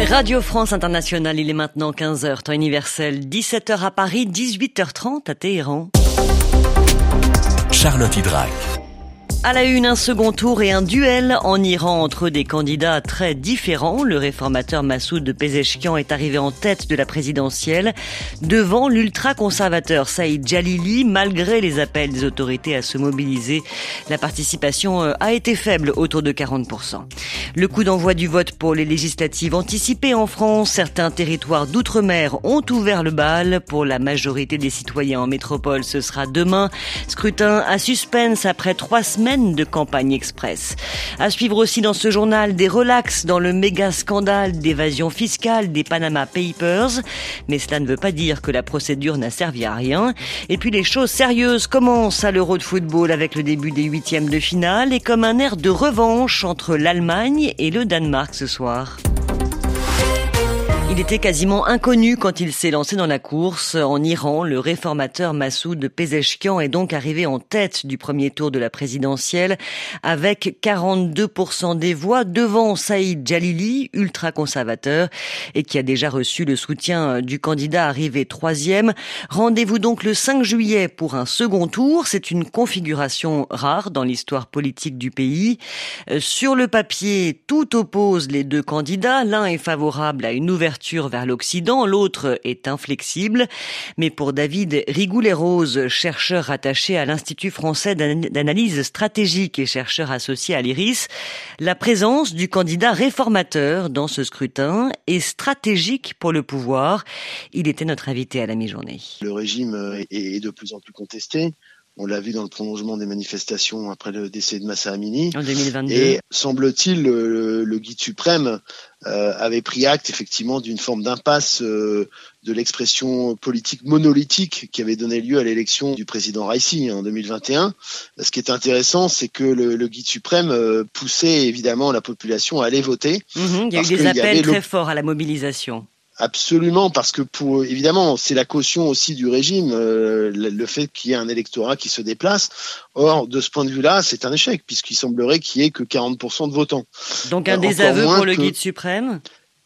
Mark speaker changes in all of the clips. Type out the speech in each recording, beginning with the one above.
Speaker 1: Radio France Internationale, il est maintenant 15h, temps universel, 17h à Paris, 18h30 à Téhéran.
Speaker 2: Charlotte Hydrac.
Speaker 1: À la une, un second tour et un duel en Iran entre des candidats très différents. Le réformateur Massoud Pezeshkian est arrivé en tête de la présidentielle devant l'ultra-conservateur Saïd Jalili. Malgré les appels des autorités à se mobiliser, la participation a été faible, autour de 40%. Le coup d'envoi du vote pour les législatives anticipées en France. Certains territoires d'outre-mer ont ouvert le bal. Pour la majorité des citoyens en métropole, ce sera demain. Scrutin à suspense après 3 semaines de campagne express. À suivre aussi dans ce journal des relax dans le méga scandale d'évasion fiscale des Panama Papers. Mais cela ne veut pas dire que la procédure n'a servi à rien. Et puis les choses sérieuses commencent à l'Euro de football avec le début des 8e de finale et comme un air de revanche entre l'Allemagne et le Danemark ce soir. Il était quasiment inconnu quand il s'est lancé dans la course. En Iran, le réformateur Massoud Pezeshkian est donc arrivé en tête du premier tour de la présidentielle avec 42% des voix devant Saïd Jalili, ultra-conservateur, et qui a déjà reçu le soutien du candidat arrivé 3e. Rendez-vous donc le 5 juillet pour un second tour. C'est une configuration rare dans l'histoire politique du pays. Sur le papier, tout oppose les deux candidats. L'un est favorable à une ouverture vers l'Occident, l'autre est inflexible. Mais pour David Rigoulet-Rose, chercheur rattaché à l'Institut français d'analyse stratégique et chercheur associé à l'IRIS, la présence du candidat réformateur dans ce scrutin est stratégique pour le pouvoir. Il était notre invité à la mi-journée.
Speaker 3: Le régime est de plus en plus contesté. On l'a vu dans le prolongement des manifestations après le décès de Mahsa Amini.
Speaker 1: En 2022.
Speaker 3: Et semble-t-il, le guide suprême avait pris acte effectivement d'une forme d'impasse de l'expression politique monolithique qui avait donné lieu à l'élection du président Raisi en 2021. Ce qui est intéressant, c'est que le guide suprême poussait évidemment la population à aller voter.
Speaker 1: Il y a eu des appels très forts à la mobilisation.
Speaker 3: Absolument, parce que évidemment, c'est la caution aussi du régime, le fait qu'il y ait un électorat qui se déplace. Or, de ce point de vue-là, c'est un échec, puisqu'il semblerait qu'il y ait que 40% de votants.
Speaker 1: Donc un désaveu pour le guide suprême ?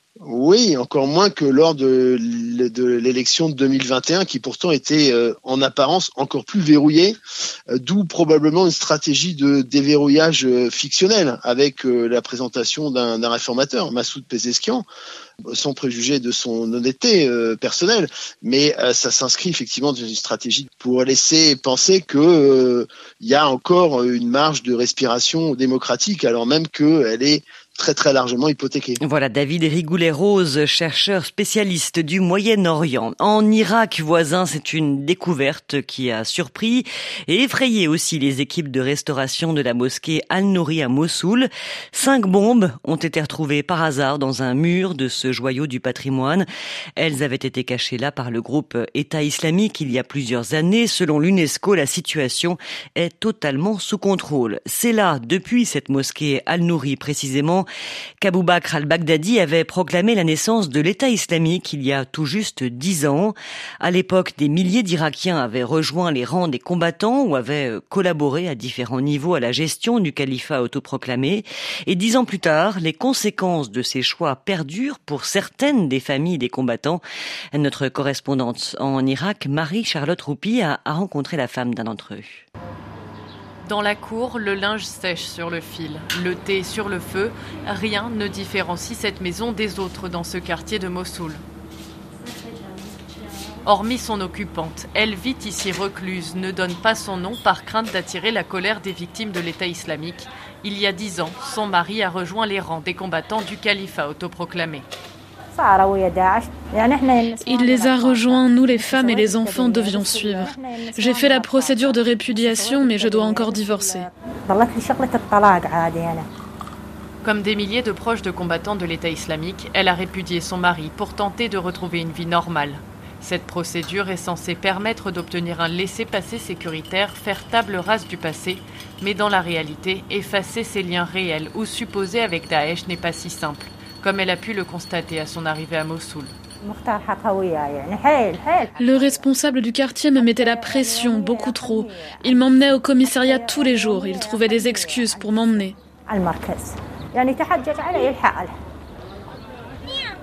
Speaker 3: Oui, encore moins que lors de l'élection de 2021, qui pourtant était en apparence encore plus verrouillée, d'où probablement une stratégie de déverrouillage fictionnel avec la présentation d'un réformateur, Massoud Pezeshkian, sans préjuger de son honnêteté personnelle, mais ça s'inscrit effectivement dans une stratégie pour laisser penser que il y a encore une marge de respiration démocratique, alors même qu'elle est très très largement hypothéqué.
Speaker 1: Voilà, David Rigoulet-Rose, chercheur spécialiste du Moyen-Orient. En Irak voisin, c'est une découverte qui a surpris et effrayé aussi les équipes de restauration de la mosquée Al-Nouri à Mossoul. 5 bombes ont été retrouvées par hasard dans un mur de ce joyau du patrimoine. Elles avaient été cachées là par le groupe État islamique il y a plusieurs années. Selon l'UNESCO, la situation est totalement sous contrôle. C'est là, depuis cette mosquée Al-Nouri précisément, qu'Abou Bakr al-Baghdadi avait proclamé la naissance de l'État islamique il y a tout juste 10 ans. À l'époque, des milliers d'Irakiens avaient rejoint les rangs des combattants ou avaient collaboré à différents niveaux à la gestion du califat autoproclamé. Et 10 ans plus tard, les conséquences de ces choix perdurent pour certaines des familles des combattants. Notre correspondante en Irak, Marie-Charlotte Roupi, a rencontré la femme d'un d'entre eux.
Speaker 4: Dans la cour, le linge sèche sur le fil, le thé sur le feu. Rien ne différencie cette maison des autres dans ce quartier de Mossoul. Hormis son occupante, elle vit ici recluse, ne donne pas son nom par crainte d'attirer la colère des victimes de l'État islamique. Il y a 10 ans, son mari a rejoint les rangs des combattants du califat autoproclamé.
Speaker 5: Il les a rejoints, nous les femmes et les enfants devions suivre. J'ai fait la procédure de répudiation, mais je dois encore divorcer.
Speaker 4: Comme des milliers de proches de combattants de l'État islamique, elle a répudié son mari pour tenter de retrouver une vie normale. Cette procédure est censée permettre d'obtenir un laissez-passer sécuritaire, faire table rase du passé, mais dans la réalité, effacer ses liens réels ou supposés avec Daesh n'est pas si simple, comme elle a pu le constater à son arrivée à Mossoul.
Speaker 5: Le responsable du quartier me mettait la pression, beaucoup trop. Il m'emmenait au commissariat tous les jours. Il trouvait des excuses pour m'emmener.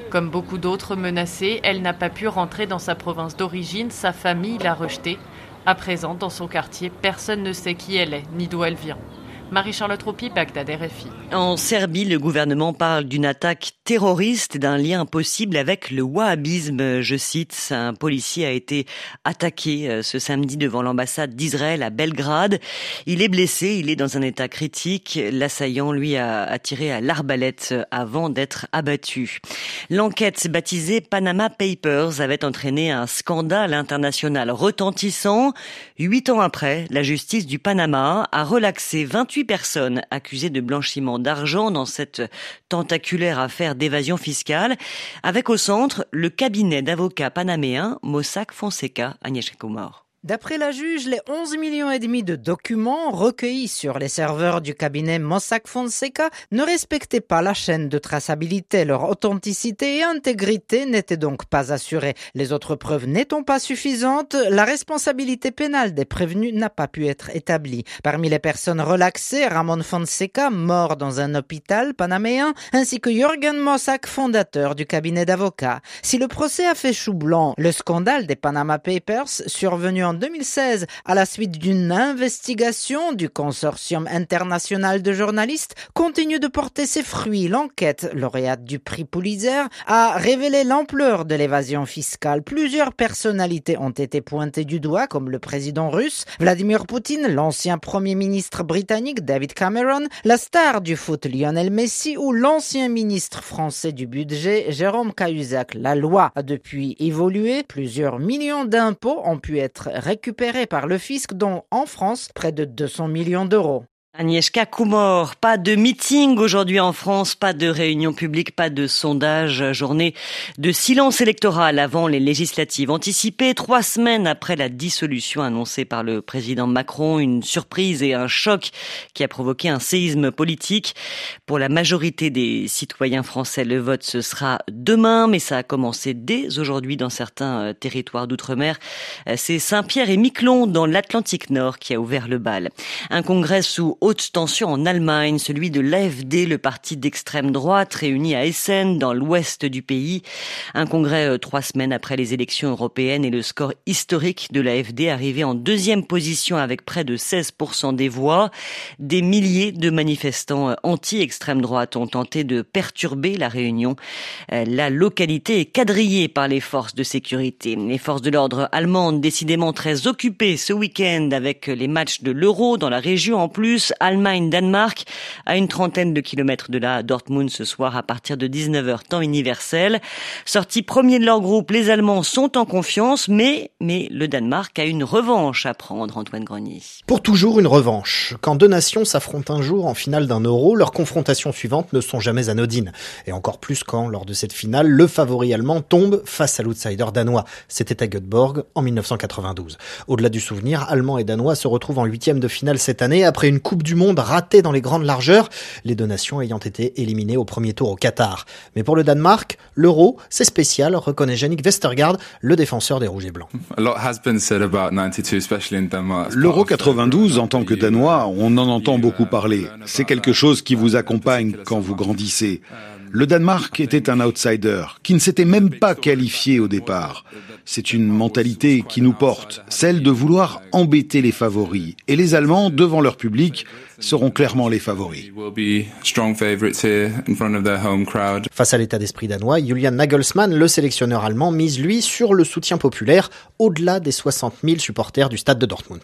Speaker 4: Comme beaucoup d'autres menacées, elle n'a pas pu rentrer dans sa province d'origine, sa famille l'a rejetée. À présent, dans son quartier, personne ne sait qui elle est, ni d'où elle vient. Marie-Charlotte Roupi, Bagdad, RFI.
Speaker 1: En Serbie, le gouvernement parle d'une attaque terroriste et d'un lien possible avec le wahhabisme. Je cite, un policier a été attaqué ce samedi devant l'ambassade d'Israël à Belgrade. Il est blessé, il est dans un état critique. L'assaillant, lui, a tiré à l'arbalète avant d'être abattu. L'enquête baptisée Panama Papers avait entraîné un scandale international retentissant. 8 ans après, la justice du Panama a relaxé 28 personnes accusées de blanchiment d'argent dans cette tentaculaire affaire d'évasion fiscale, avec au centre le cabinet d'avocats panaméen Mossack Fonseca. Agnès Kumar.
Speaker 2: D'après la juge, les 11,5 millions de documents recueillis sur les serveurs du cabinet Mossack Fonseca ne respectaient pas la chaîne de traçabilité. Leur authenticité et intégrité n'étaient donc pas assurées. Les autres preuves n'étant pas suffisantes, la responsabilité pénale des prévenus n'a pas pu être établie. Parmi les personnes relaxées, Ramon Fonseca, mort dans un hôpital panaméen, ainsi que Jürgen Mossack, fondateur du cabinet d'avocats. Si le procès a fait chou blanc, le scandale des Panama Papers, survenu en 2016, à la suite d'une investigation du consortium international de journalistes, continue de porter ses fruits. L'enquête, lauréate du prix Pulitzer, a révélé l'ampleur de l'évasion fiscale. Plusieurs personnalités ont été pointées du doigt, comme le président russe Vladimir Poutine, l'ancien premier ministre britannique David Cameron, la star du foot Lionel Messi ou l'ancien ministre français du budget Jérôme Cahuzac. La loi a depuis évolué. Plusieurs millions d'impôts ont pu être récupérés par le fisc, dont en France près de 200 millions d'euros.
Speaker 1: Agnieszka Kumor, pas de meeting aujourd'hui en France, pas de réunion publique, pas de sondage, journée de silence électoral avant les législatives anticipées, 3 semaines après la dissolution annoncée par le président Macron, une surprise et un choc qui a provoqué un séisme politique. Pour la majorité des citoyens français, le vote ce sera demain, mais ça a commencé dès aujourd'hui dans certains territoires d'outre-mer. C'est Saint-Pierre et Miquelon dans l'Atlantique Nord qui a ouvert le bal. Un congrès sous haute tension en Allemagne, celui de l'AfD, le parti d'extrême droite réuni à Essen, dans l'ouest du pays. Un congrès 3 semaines après les élections européennes et le score historique de l'AfD arrivé en 2e position avec près de 16% des voix. Des milliers de manifestants anti-extrême droite ont tenté de perturber la réunion. La localité est quadrillée par les forces de sécurité. Les forces de l'ordre allemandes décidément très occupées ce week-end avec les matchs de l'Euro dans la région en plus. Allemagne-Danemark, à une trentaine de kilomètres de là, à Dortmund ce soir à partir de 19h temps universel. Sortis premiers de leur groupe, les Allemands sont en confiance, mais le Danemark a une revanche à prendre, Antoine Grenier.
Speaker 6: Pour toujours une revanche. Quand 2 nations s'affrontent un jour en finale d'un Euro, leurs confrontations suivantes ne sont jamais anodines. Et encore plus quand, lors de cette finale, le favori allemand tombe face à l'outsider danois. C'était à Göteborg en 1992. Au-delà du souvenir, Allemands et Danois se retrouvent en 8e de finale cette année après une Coupe du Monde ratée dans les grandes largeurs, les 2 nations ayant été éliminées au premier tour au Qatar. Mais pour le Danemark, l'Euro, c'est spécial, reconnaît Jannik Vestergaard, le défenseur des Rouges et Blancs.
Speaker 7: L'Euro 92, en tant que Danois, on en entend beaucoup parler. C'est quelque chose qui vous accompagne quand vous grandissez. Le Danemark était un outsider, qui ne s'était même pas qualifié au départ. C'est une mentalité qui nous porte, celle de vouloir embêter les favoris. Et les Allemands, devant leur public, seront clairement les favoris.
Speaker 6: Face à l'état d'esprit danois, Julian Nagelsmann, le sélectionneur allemand, mise lui sur le soutien populaire au-delà des 60 000 supporters du stade de Dortmund.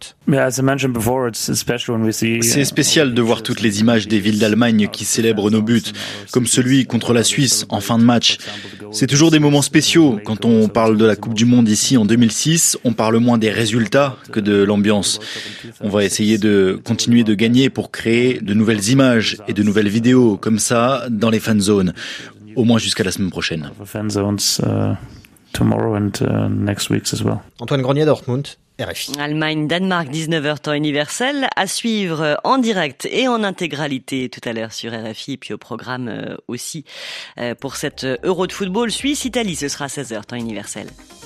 Speaker 8: C'est spécial de voir toutes les images des villes d'Allemagne qui célèbrent nos buts, comme celui contre la Suisse en fin de match. C'est toujours des moments spéciaux. Quand on parle de la Coupe du Monde ici en 2006, on parle moins des résultats que de l'ambiance. On va essayer de continuer de gagner pour créer de nouvelles images et de nouvelles vidéos comme ça dans les fan zones, au moins jusqu'à la semaine prochaine.
Speaker 6: Antoine Grenier, Dortmund, RFI.
Speaker 1: Allemagne-Danemark, 19h temps universel, à suivre en direct et en intégralité tout à l'heure sur RFI, et puis au programme aussi pour cette Euro de football Suisse-Italie, ce sera 16h temps universel.